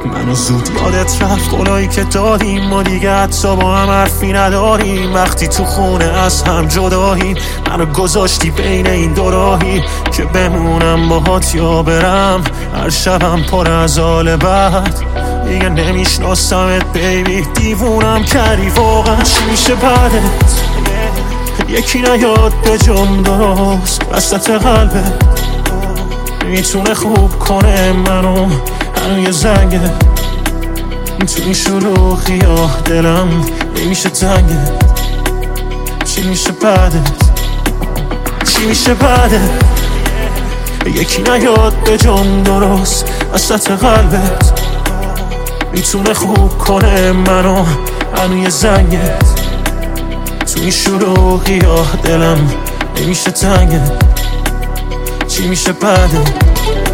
منو زود یادت رفت قولایی که دادیم، ما دیگه حتی با هم حرفی نداریم. وقتی تو خونه از هم جداییم، منو گذاشتی بین این دو راهی که بمونم باهات یا برم. هر شبم پر از حال بد، دیگه نمیشناسمت بیبی. دیوونم کردی واقعا، چی میشه بعدت؟ یکی نیاد به جم درست وسط قلبت، میتونه خوب کنه منو. هنو یه زنگه تو این شلوغی ها دلم نمیشه تنگه. چی میشه بعدت؟ چی میشه بعدت؟ یکی نیاد به جم درست وسط قلبت، میتونه خوب کنه منو. هنو یه زنگه تو این شلوغی ها دلم نمیشه تنگه. چی میشه بعدت؟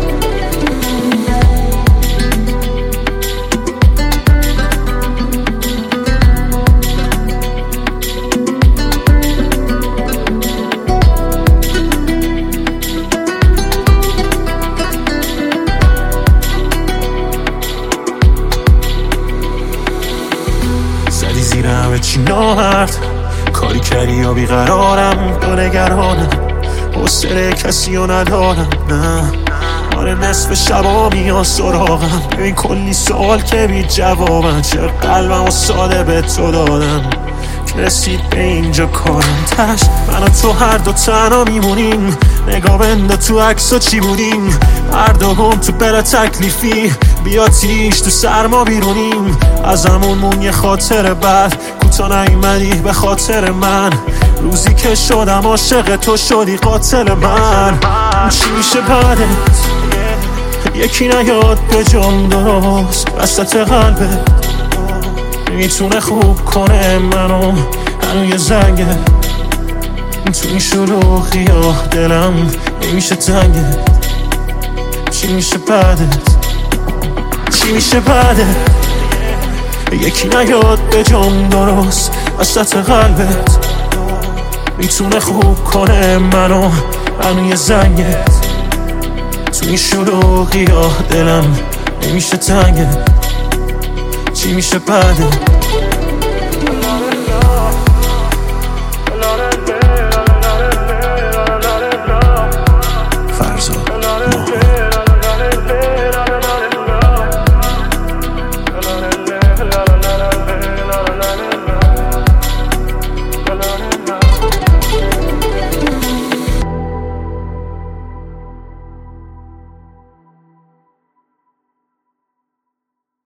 زدی زیر همه چی نامرد، کاری کردی یا بیقرارم تو نگرانم. حوصله کسی رو ندارم، نه آره نصف شبا میان سراغم. ببین کلی سوال که بی جوابن، چه قلبم و ساده به تو دادم که رسید به اینجا کارم. تش من و تو هر دو تنها میمونیم، نگاه بنده تو عکس و چی بودیم. هر دو گم تو بلا تکلیفی، بیا تیش تو سرما بیرونیم. از همون یه خاطر بد، کوتا نیومدی به خاطر من. روزی که شدم عاشق تو شدی قاتل من. چی میشه بعدت؟ یکی نیاد به جم درست وسط قلبت، میتونه خوب کنه منو. هنو یه زنگه تو این شلوغی ها دلم نمیشه تنگه. چی میشه بعدت؟ چی میشه بعدت؟ یکی نیاد به جم درست وسط قلبت، میتونه خوب کنه منو. هنو یه زنگه تو این شلوغی ها دلم نمیشه تنگه. چی میشه بعدت؟